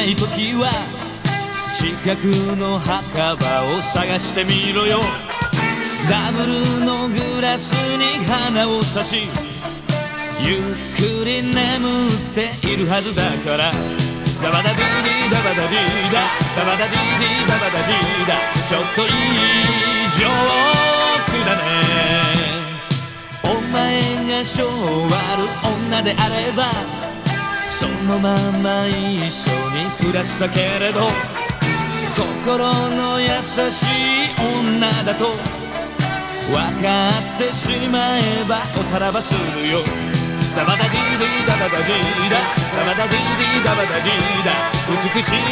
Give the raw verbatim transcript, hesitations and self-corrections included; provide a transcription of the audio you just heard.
ない時は近くの墓場を探してみろよ。ダブルのグラスに花を差しゆっくり眠っているはずだから。ダバダディーディダバダディーダダバダディーディダバダディーダ、ちょっといいジョークだね。お前が性悪女であればそのまま一緒に暮らしたけれど、心の優しい女だと分かってしまえばおさらばするよ。ダバダディーディダバダディーダダバダディーディダバダディーダ、美しい